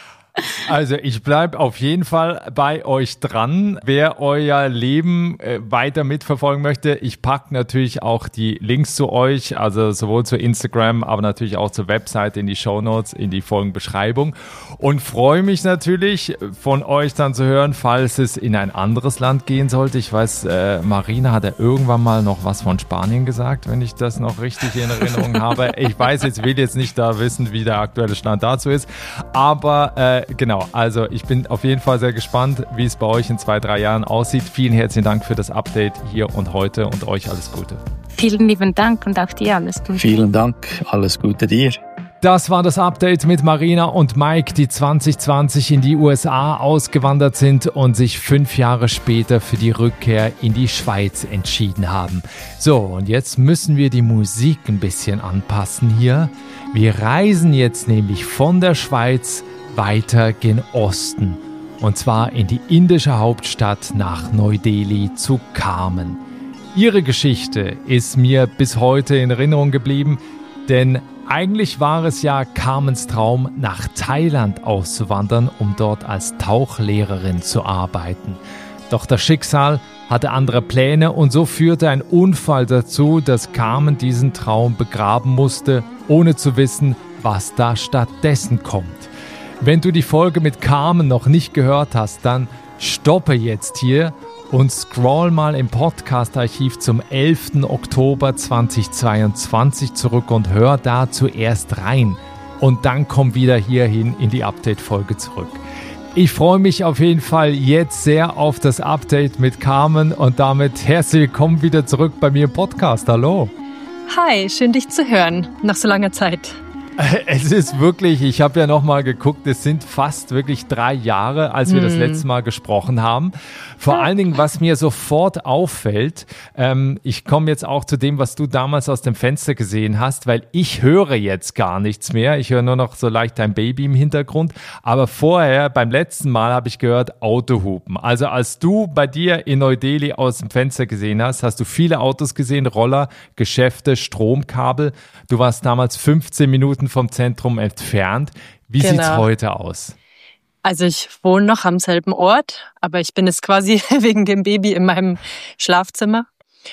Also ich bleib auf jeden Fall bei euch dran. Wer euer Leben äh, weiter mitverfolgen möchte, ich pack natürlich auch die Links zu euch, also sowohl zu Instagram, aber natürlich auch zur Webseite in die Shownotes, in die Folgenbeschreibung, und freue mich natürlich von euch dann zu hören, falls es in ein anderes Land gehen sollte. Ich weiß, äh, Marina hat ja irgendwann mal noch was von Spanien gesagt, wenn ich das noch richtig in Erinnerung habe. Ich weiß jetzt, will jetzt nicht da wissen, wie der aktuelle Stand dazu ist, aber äh, genau, also ich bin auf jeden Fall sehr gespannt, wie es bei euch in zwei, drei Jahren aussieht. Vielen herzlichen Dank für das Update hier und heute und euch alles Gute. Vielen lieben Dank und auch dir alles Gute. Vielen Dank, alles Gute dir. Das war das Update mit Marina und Mike, die zwanzig zwanzig in die U S A ausgewandert sind und sich fünf Jahre später für die Rückkehr in die Schweiz entschieden haben. So, und jetzt müssen wir die Musik ein bisschen anpassen hier. Wir reisen jetzt nämlich von der Schweiz weiter gen Osten, und zwar in die indische Hauptstadt nach Neu-Delhi zu Carmen. Ihre Geschichte ist mir bis heute in Erinnerung geblieben, denn eigentlich war es ja Carmens Traum, nach Thailand auszuwandern, um dort als Tauchlehrerin zu arbeiten. Doch das Schicksal hatte andere Pläne, und so führte ein Unfall dazu, dass Carmen diesen Traum begraben musste, ohne zu wissen, was da stattdessen kommt. Wenn du die Folge mit Carmen noch nicht gehört hast, dann stoppe jetzt hier und scroll mal im Podcast-Archiv zum elften Oktober zweitausendzweiundzwanzig zurück und hör da zuerst rein. Und dann komm wieder hierhin in die Update-Folge zurück. Ich freue mich auf jeden Fall jetzt sehr auf das Update mit Carmen, und damit herzlich willkommen wieder zurück bei mir im Podcast. Hallo. Hi, schön dich zu hören, nach so langer Zeit. Es ist wirklich, ich habe ja nochmal geguckt, es sind fast wirklich drei Jahre, als wir mm. das letzte Mal gesprochen haben. Vor allen Dingen, was mir sofort auffällt, ähm, ich komme jetzt auch zu dem, was du damals aus dem Fenster gesehen hast, weil ich höre jetzt gar nichts mehr. Ich höre nur noch so leicht dein Baby im Hintergrund. Aber vorher, beim letzten Mal, habe ich gehört Autohupen. Also als du bei dir in Neu-Delhi aus dem Fenster gesehen hast, hast du viele Autos gesehen, Roller, Geschäfte, Stromkabel. Du warst damals fünfzehn Minuten vom Zentrum entfernt. Wie genau. Sieht's heute aus? Also ich wohne noch am selben Ort, aber ich bin jetzt quasi wegen dem Baby in meinem Schlafzimmer,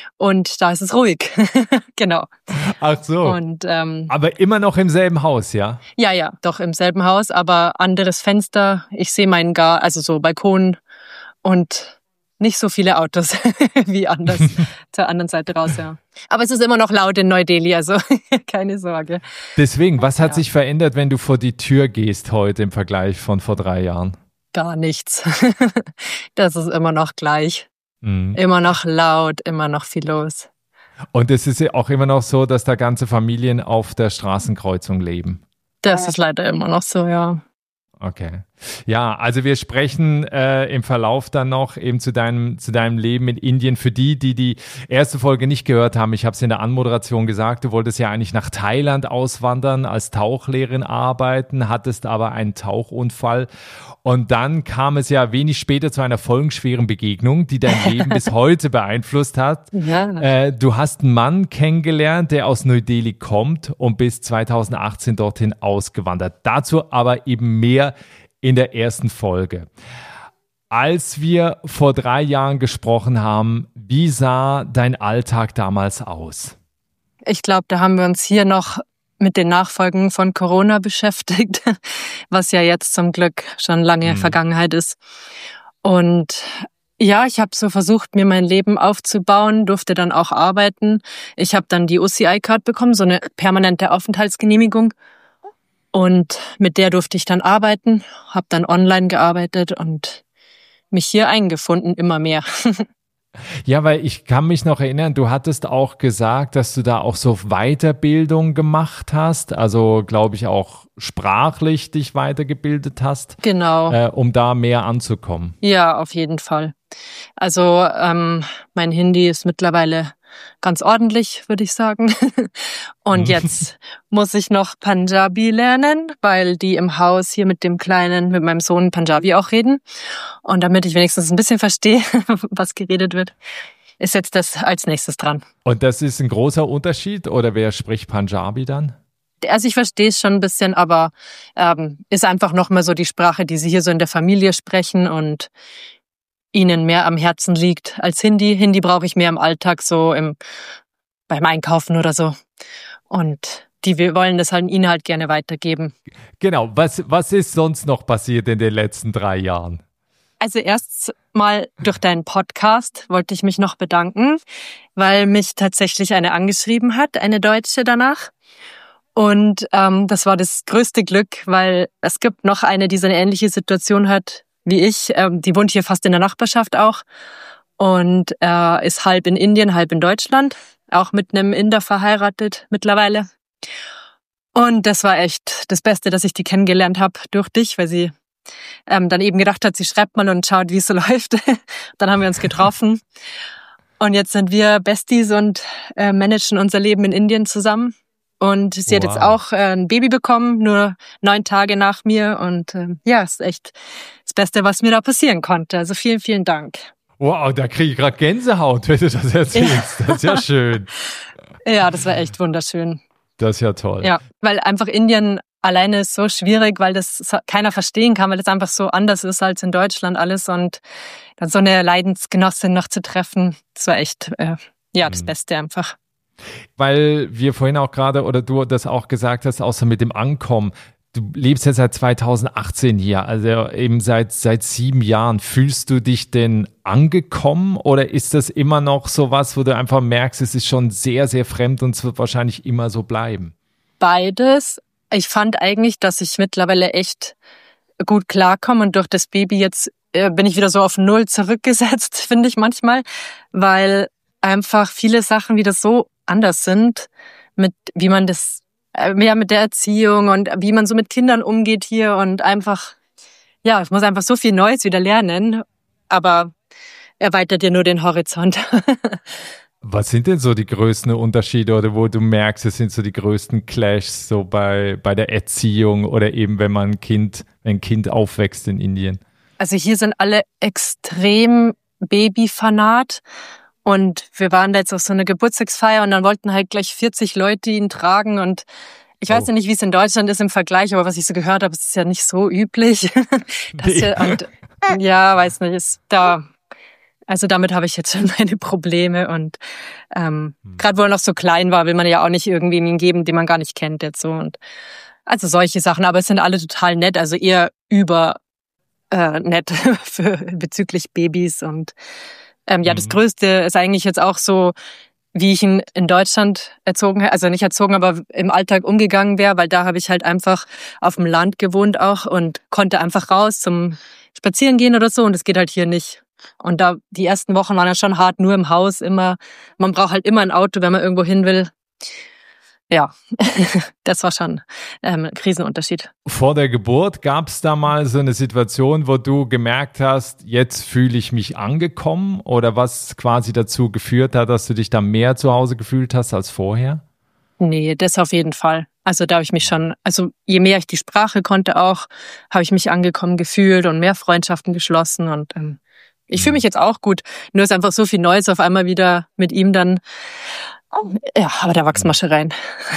und da ist es ruhig. Genau. Ach so. Und, ähm, aber immer noch im selben Haus, ja? Ja, ja, doch im selben Haus, aber anderes Fenster. Ich sehe meinen Gar, also so Balkon, und nicht so viele Autos wie anders zur anderen Seite raus, ja. Aber es ist immer noch laut in Neu-Delhi, also keine Sorge. Deswegen, was hat ja. sich verändert, wenn du vor die Tür gehst heute im Vergleich von vor drei Jahren? Gar nichts. Das ist immer noch gleich. Mhm. Immer noch laut, immer noch viel los. Und es ist ja auch immer noch so, dass da ganze Familien auf der Straßenkreuzung leben? Das ist leider immer noch so, ja. Okay. Ja, also wir sprechen äh, im Verlauf dann noch eben zu deinem, zu deinem Leben in Indien. Für die, die die erste Folge nicht gehört haben, ich habe es in der Anmoderation gesagt, du wolltest ja eigentlich nach Thailand auswandern, als Tauchlehrerin arbeiten, hattest aber einen Tauchunfall. Und dann kam es ja wenig später zu einer folgenschweren Begegnung, die dein Leben bis heute beeinflusst hat. Ja. Äh, du hast einen Mann kennengelernt, der aus Neu-Delhi kommt, und bis zweitausendachtzehn dorthin ausgewandert. Dazu aber eben mehr in der ersten Folge. Als wir vor drei Jahren gesprochen haben, wie sah dein Alltag damals aus? Ich glaube, da haben wir uns hier noch mit den Nachfolgen von Corona beschäftigt, was ja jetzt zum Glück schon lange mhm. Vergangenheit ist. Und ja, ich habe so versucht, mir mein Leben aufzubauen, durfte dann auch arbeiten. Ich habe dann die O C I-Card bekommen, so eine permanente Aufenthaltsgenehmigung. Und mit der durfte ich dann arbeiten, habe dann online gearbeitet und mich hier eingefunden, immer mehr. Ja, weil ich kann mich noch erinnern, du hattest auch gesagt, dass du da auch so Weiterbildung gemacht hast, also glaube ich auch sprachlich dich weitergebildet hast. Genau. Äh, um da mehr anzukommen. Ja, auf jeden Fall. Also ähm, mein Hindi ist mittlerweile ganz ordentlich, würde ich sagen. Und jetzt muss ich noch Punjabi lernen, weil die im Haus hier mit dem Kleinen, mit meinem Sohn Punjabi auch reden. Und damit ich wenigstens ein bisschen verstehe, was geredet wird, ist jetzt das als nächstes dran. Und das ist ein großer Unterschied oder wer spricht Punjabi dann? Also ich verstehe es schon ein bisschen, aber ähm, ist einfach nochmal so die Sprache, die sie hier so in der Familie sprechen und ihnen mehr am Herzen liegt als Hindi. Hindi brauche ich mehr im Alltag, so im beim Einkaufen oder so. Und die wir wollen das halt ihnen halt gerne weitergeben. Genau, was, was ist sonst noch passiert in den letzten drei Jahren? Also erst mal durch deinen Podcast wollte ich mich noch bedanken, weil mich tatsächlich eine angeschrieben hat, eine Deutsche danach. Und ähm, das war das größte Glück, weil es gibt noch eine, die so eine ähnliche Situation hat wie ich. Ähm, die wohnt hier fast in der Nachbarschaft auch und äh, ist halb in Indien, halb in Deutschland, auch mit einem Inder verheiratet mittlerweile. Und das war echt das Beste, dass ich die kennengelernt habe durch dich, weil sie ähm, dann eben gedacht hat, sie schreibt mal und schaut, wie es so läuft. Dann haben wir uns getroffen und jetzt sind wir Besties und äh, managen unser Leben in Indien zusammen. Und sie wow. hat jetzt auch äh, ein Baby bekommen, nur neun Tage nach mir. Und äh, ja, ist echt das Beste, was mir da passieren konnte. Also vielen, vielen Dank. Wow, da kriege ich gerade Gänsehaut, wenn du das erzählst. Ja. Das ist ja schön. Ja, das war echt wunderschön. Das ist ja toll. Ja, weil einfach Indien alleine ist so schwierig, weil das keiner verstehen kann, weil das einfach so anders ist als in Deutschland alles. Und dann so eine Leidensgenossin noch zu treffen, das war echt, äh, ja, das mhm. Beste einfach. Weil wir vorhin auch gerade, oder du das auch gesagt hast, außer mit dem Ankommen, du lebst ja seit zweitausendachtzehn hier, also eben seit seit sieben Jahren. Fühlst du dich denn angekommen oder ist das immer noch so was, wo du einfach merkst, es ist schon sehr, sehr fremd und es wird wahrscheinlich immer so bleiben? Beides. Ich fand eigentlich, dass ich mittlerweile echt gut klarkomme und durch das Baby jetzt äh, bin ich wieder so auf Null zurückgesetzt, finde ich manchmal, weil einfach viele Sachen wieder so anders sind, mit wie man das, äh, ja, mit der Erziehung und wie man so mit Kindern umgeht hier und einfach, ja, ich muss einfach so viel Neues wieder lernen, aber erweitert ja nur den Horizont. Was sind denn so die größten Unterschiede oder wo du merkst, es sind so die größten Clashs so bei, bei der Erziehung oder eben wenn man ein Kind, wenn ein Kind aufwächst in Indien? Also hier sind alle extrem Babyfanat. Und wir waren da jetzt auf so eine Geburtstagsfeier und dann wollten halt gleich vierzig Leute ihn tragen und ich weiß oh. ja nicht, wie es in Deutschland ist im Vergleich, aber was ich so gehört habe, ist ja nicht so üblich. Das nee. ja, und, ja, weiß nicht, ist da, also damit habe ich jetzt schon meine Probleme und ähm, hm. gerade wo er noch so klein war, will man ja auch nicht irgendwie ihm geben, den man gar nicht kennt jetzt so und also solche Sachen, aber es sind alle total nett, also eher über äh, nett für, bezüglich Babys und Ähm, ja, das Größte ist eigentlich jetzt auch so, wie ich ihn in Deutschland erzogen, also nicht erzogen, aber im Alltag umgegangen wäre, weil da habe ich halt einfach auf dem Land gewohnt auch und konnte einfach raus zum Spazieren gehen oder so und das geht halt hier nicht. Und da die ersten Wochen waren ja schon hart, nur im Haus immer. Man braucht halt immer ein Auto, wenn man irgendwo hin will. Ja, das war schon ähm, ein Riesenunterschied. Vor der Geburt gab es da mal so eine Situation, wo du gemerkt hast, jetzt fühle ich mich angekommen oder was quasi dazu geführt hat, dass du dich da mehr zu Hause gefühlt hast als vorher? Nee, das auf jeden Fall. Also da habe ich mich schon, also je mehr ich die Sprache konnte auch, habe ich mich angekommen gefühlt und mehr Freundschaften geschlossen und ähm, ich fühle mich jetzt auch gut. Nur ist einfach so viel Neues auf einmal wieder mit ihm dann. Ja, aber da wachsen wir schon rein.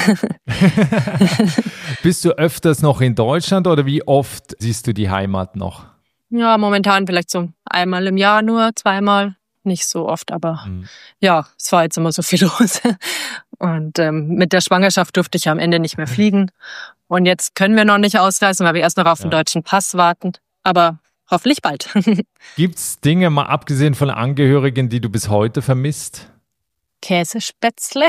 Bist du öfters noch in Deutschland oder wie oft siehst du die Heimat noch? Ja, momentan vielleicht so einmal im Jahr nur, zweimal. Nicht so oft, aber mhm. ja, es war jetzt immer so viel los. Und ähm, mit der Schwangerschaft durfte ich ja am Ende nicht mehr fliegen. Und jetzt können wir noch nicht ausreisen, weil wir erst noch auf den ja. deutschen Pass warten. Aber hoffentlich bald. Gibt's Dinge, mal abgesehen von Angehörigen, die du bis heute vermisst? Käsespätzle.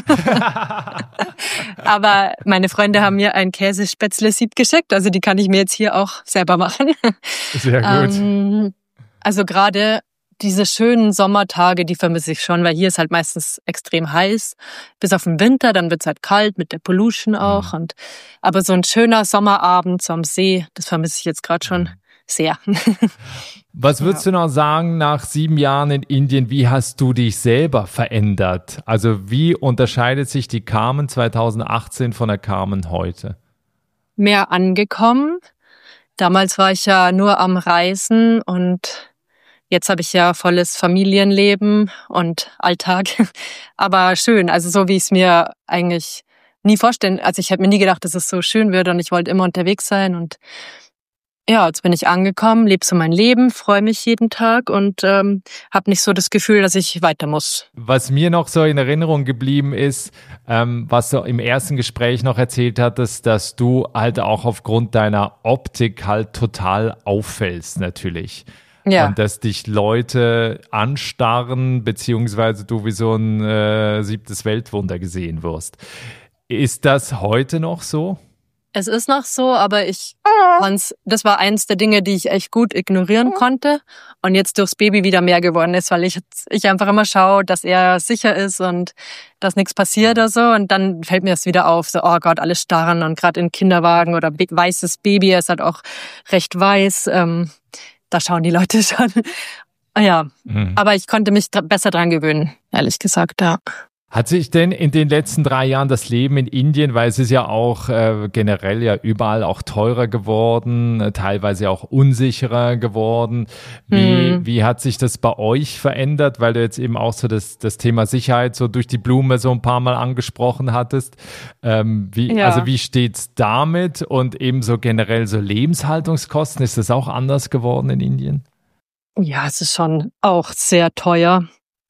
Aber meine Freunde haben mir ein Käsespätzle-Sieb geschickt, also die kann ich mir jetzt hier auch selber machen. Sehr gut. Ähm, also gerade diese schönen Sommertage, die vermisse ich schon, weil hier ist halt meistens extrem heiß. Bis auf den Winter, dann wird's halt kalt mit der Pollution auch. Mhm. Und aber so ein schöner Sommerabend so am See, das vermisse ich jetzt gerade schon. sehr. Was würdest du noch sagen nach sieben Jahren in Indien, wie hast du dich selber verändert? Also wie unterscheidet sich die Carmen zweitausendachtzehn von der Carmen heute? Mehr angekommen. Damals war ich ja nur am Reisen und jetzt habe ich ja volles Familienleben und Alltag. Aber schön, also so wie ich es mir eigentlich nie vorstellen. Also ich habe mir nie gedacht, dass es so schön wird und ich wollte immer unterwegs sein und ja, jetzt bin ich angekommen, lebe so mein Leben, freue mich jeden Tag und ähm, habe nicht so das Gefühl, dass ich weiter muss. Was mir noch so in Erinnerung geblieben ist, ähm, was du im ersten Gespräch noch erzählt hattest, dass du halt auch aufgrund deiner Optik halt total auffällst natürlich. Ja. Und dass dich Leute anstarren, beziehungsweise du wie so ein äh, siebtes Weltwunder gesehen wirst. Ist das heute noch so? Es ist noch so, aber ich fand's, das war eins der Dinge, die ich echt gut ignorieren konnte und jetzt durchs Baby wieder mehr geworden ist, weil ich ich einfach immer schaue, dass er sicher ist und dass nichts passiert oder so und dann fällt mir das wieder auf, so oh Gott, alle starren und gerade in Kinderwagen oder weißes Baby, er ist halt auch recht weiß, ähm, da schauen die Leute schon. Ja, mhm. Aber ich konnte mich dr- besser dran gewöhnen, ehrlich gesagt, ja. Hat sich denn in den letzten drei Jahren das Leben in Indien, weil es ist ja auch äh, generell ja überall auch teurer geworden, äh, teilweise auch unsicherer geworden. Wie, hm. wie hat sich das bei euch verändert, weil du jetzt eben auch so das, das Thema Sicherheit so durch die Blume so ein paar Mal angesprochen hattest? Ähm, wie, ja. Also wie steht's damit und eben so generell so Lebenshaltungskosten? Ist das auch anders geworden in Indien? Ja, es ist schon auch sehr teuer.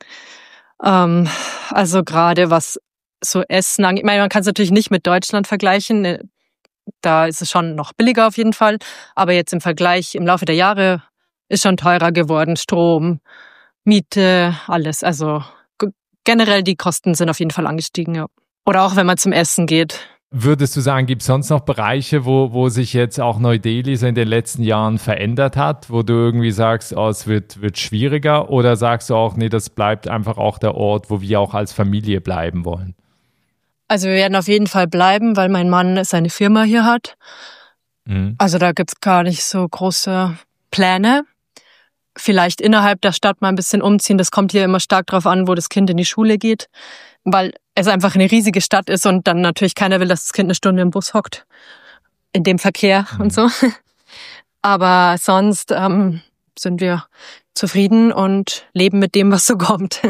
Ähm, also gerade was so Essen angeht, ich meine, man kann es natürlich nicht mit Deutschland vergleichen, da ist es schon noch billiger auf jeden Fall, aber jetzt im Vergleich im Laufe der Jahre ist schon teurer geworden, Strom, Miete, alles, also g- generell die Kosten sind auf jeden Fall angestiegen, ja. Oder auch wenn man zum Essen geht. Würdest du sagen, gibt es sonst noch Bereiche, wo, wo sich jetzt auch Neu-Delhi so in den letzten Jahren verändert hat, wo du irgendwie sagst, oh, es wird, wird schwieriger, oder sagst du auch, nee, das bleibt einfach auch der Ort, wo wir auch als Familie bleiben wollen? Also wir werden auf jeden Fall bleiben, weil mein Mann seine Firma hier hat. Mhm. Also da gibt's gar nicht so große Pläne. Vielleicht innerhalb der Stadt mal ein bisschen umziehen, das kommt hier immer stark drauf an, wo das Kind in die Schule geht, weil es einfach eine riesige Stadt ist und dann natürlich keiner will, dass das Kind eine Stunde im Bus hockt, in dem Verkehr mhm. und so. Aber sonst ähm, sind wir zufrieden und leben mit dem, was so kommt.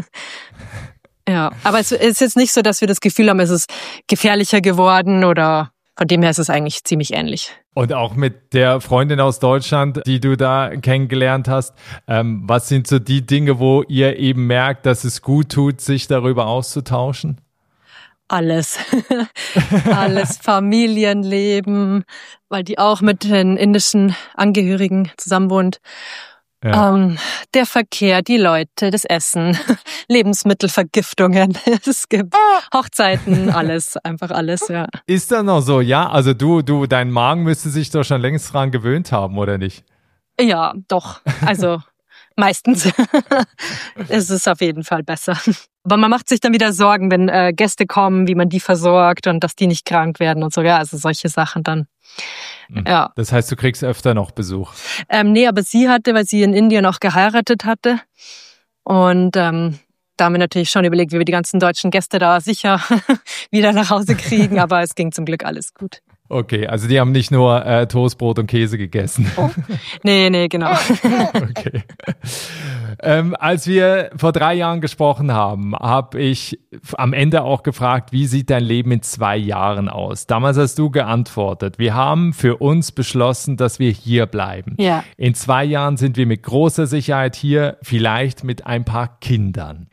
Ja, aber es ist jetzt nicht so, dass wir das Gefühl haben, es ist gefährlicher geworden oder von dem her ist es eigentlich ziemlich ähnlich. Und auch mit der Freundin aus Deutschland, die du da kennengelernt hast, ähm, was sind so die Dinge, wo ihr eben merkt, dass es gut tut, sich darüber auszutauschen? Alles. Alles. Familienleben, weil die auch mit den indischen Angehörigen zusammen wohnt. Ja. Ähm, der Verkehr, die Leute, das Essen, Lebensmittelvergiftungen, es gibt Hochzeiten, alles, einfach alles, ja. Ist das noch so, ja? Also du, du, dein Magen müsste sich doch schon längst dran gewöhnt haben, oder nicht? Ja, doch. Also meistens ist es auf jeden Fall besser. Aber man macht sich dann wieder Sorgen, wenn äh, Gäste kommen, wie man die versorgt und dass die nicht krank werden und so. Ja, also solche Sachen dann. Ja. Das heißt, du kriegst öfter noch Besuch? Ähm, nee, aber sie hatte, weil sie in Indien auch geheiratet hatte. Und ähm, da haben wir natürlich schon überlegt, wie wir die ganzen deutschen Gäste da sicher wieder nach Hause kriegen. Aber es ging zum Glück alles gut. Okay, also die haben nicht nur äh, Toastbrot und Käse gegessen. Oh. Nee, nee, genau. Okay. Ähm, als wir vor drei Jahren gesprochen haben, habe ich am Ende auch gefragt, wie sieht dein Leben in zwei Jahren aus? Damals hast du geantwortet, wir haben für uns beschlossen, dass wir hier bleiben. Ja. In zwei Jahren sind wir mit großer Sicherheit hier, vielleicht mit ein paar Kindern.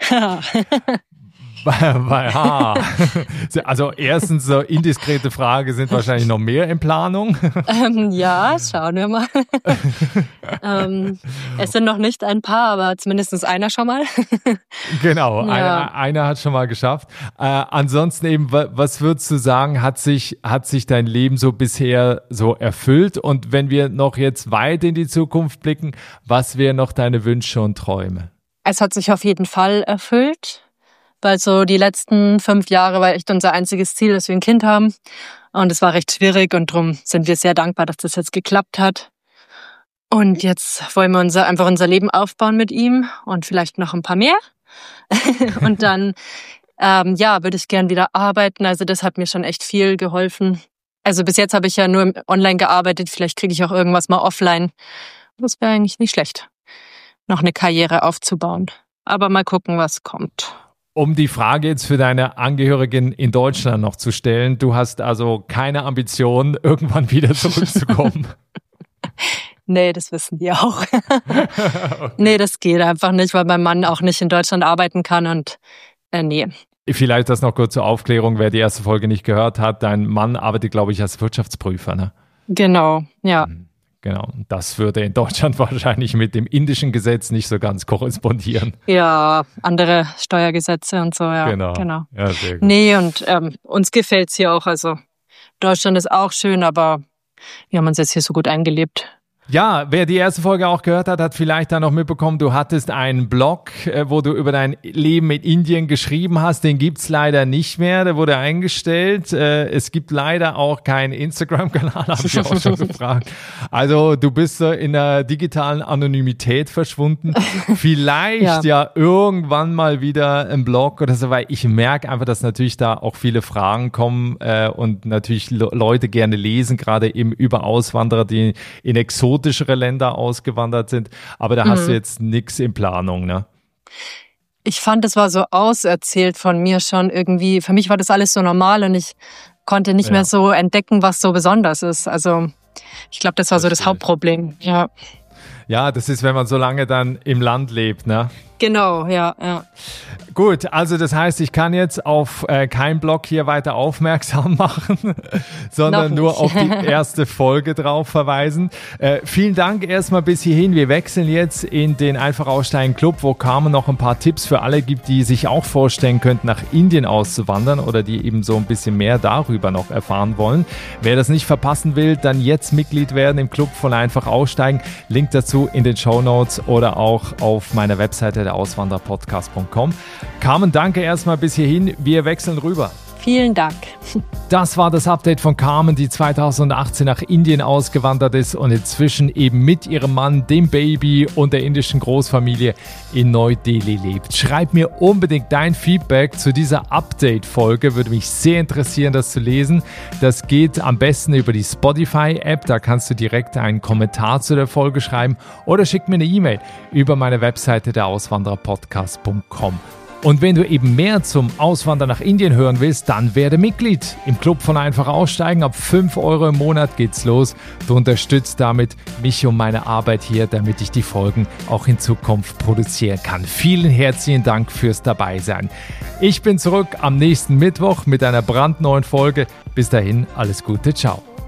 Also erstens, so indiskrete Frage, sind wahrscheinlich noch mehr in Planung? Ähm, ja, schauen wir mal. ähm, es sind noch nicht ein paar, aber zumindest einer schon mal. Genau, ja. einer, einer hat schon mal geschafft. Äh, ansonsten eben, was würdest du sagen, hat sich, hat sich dein Leben so bisher so erfüllt? Und wenn wir noch jetzt weit in die Zukunft blicken, was wären noch deine Wünsche und Träume? Es hat sich auf jeden Fall erfüllt. Weil so die letzten fünf Jahre war echt unser einziges Ziel, dass wir ein Kind haben. Und es war recht schwierig und darum sind wir sehr dankbar, dass das jetzt geklappt hat. Und jetzt wollen wir unser, einfach unser Leben aufbauen mit ihm und vielleicht noch ein paar mehr. Und dann, ähm, ja, würde ich gern wieder arbeiten. Also das hat mir schon echt viel geholfen. Also bis jetzt habe ich ja nur online gearbeitet. Vielleicht kriege ich auch irgendwas mal offline. Das wäre eigentlich nicht schlecht, noch eine Karriere aufzubauen. Aber mal gucken, was kommt. Um die Frage jetzt für deine Angehörigen in Deutschland noch zu stellen, du hast also keine Ambition, irgendwann wieder zurückzukommen? Nee, das wissen die auch. Okay. Nee, das geht einfach nicht, weil mein Mann auch nicht in Deutschland arbeiten kann und äh, nee. Vielleicht das noch kurz zur Aufklärung, wer die erste Folge nicht gehört hat. Dein Mann arbeitet, glaube ich, als Wirtschaftsprüfer, ne? Genau, ja. Genau, das würde in Deutschland wahrscheinlich mit dem indischen Gesetz nicht so ganz korrespondieren. Ja, andere Steuergesetze und so, ja. Genau, genau. Ja, sehr gut. Nee, und ähm, uns gefällt's hier auch. Also Deutschland ist auch schön, aber wir haben uns jetzt hier so gut eingelebt. Ja, wer die erste Folge auch gehört hat, hat vielleicht dann noch mitbekommen, du hattest einen Blog, wo du über dein Leben in Indien geschrieben hast. Den gibt's leider nicht mehr, der wurde eingestellt. Es gibt leider auch keinen Instagram-Kanal, habe ich auch schon gefragt. Also du bist in der digitalen Anonymität verschwunden. Vielleicht ja. ja irgendwann mal wieder ein Blog oder so, weil ich merke einfach, dass natürlich da auch viele Fragen kommen und natürlich Leute gerne lesen, gerade eben über Auswanderer, die in Exoten Länder ausgewandert sind, aber da hast mhm. du jetzt nichts in Planung, ne? Ich fand, es war so auserzählt von mir schon irgendwie. Für mich war das alles so normal und ich konnte nicht ja. mehr so entdecken, was so besonders ist. Also ich glaube, das war das so das Hauptproblem, ja. Ja, das ist, wenn man so lange dann im Land lebt, ne? Genau, ja, ja. Gut, also das heißt, ich kann jetzt auf äh, keinen Blog hier weiter aufmerksam machen, sondern nur auf die erste Folge drauf verweisen. Äh, vielen Dank erstmal bis hierhin. Wir wechseln jetzt in den Einfach Aussteigen Club, wo Carmen noch ein paar Tipps für alle gibt, die sich auch vorstellen könnten, nach Indien auszuwandern oder die eben so ein bisschen mehr darüber noch erfahren wollen. Wer das nicht verpassen will, dann jetzt Mitglied werden im Club von Einfach Aussteigen. Link dazu in den Shownotes oder auch auf meiner Webseite der auswanderpodcast punkt com. Carmen, danke erstmal bis hierhin. Wir wechseln rüber. Vielen Dank. Das war das Update von Carmen, die zweitausendachtzehn nach Indien ausgewandert ist und inzwischen eben mit ihrem Mann, dem Baby und der indischen Großfamilie in Neu-Delhi lebt. Schreib mir unbedingt dein Feedback zu dieser Update-Folge. Würde mich sehr interessieren, das zu lesen. Das geht am besten über die Spotify-App. Da kannst du direkt einen Kommentar zu der Folge schreiben oder schick mir eine E-Mail über meine Webseite der auswanderpodcast punkt com. Und wenn du eben mehr zum Auswandern nach Indien hören willst, dann werde Mitglied im Club von Einfach Aussteigen. Ab fünf Euro im Monat geht's los. Du unterstützt damit mich und meine Arbeit hier, damit ich die Folgen auch in Zukunft produzieren kann. Vielen herzlichen Dank fürs Dabeisein. Ich bin zurück am nächsten Mittwoch mit einer brandneuen Folge. Bis dahin, alles Gute, ciao.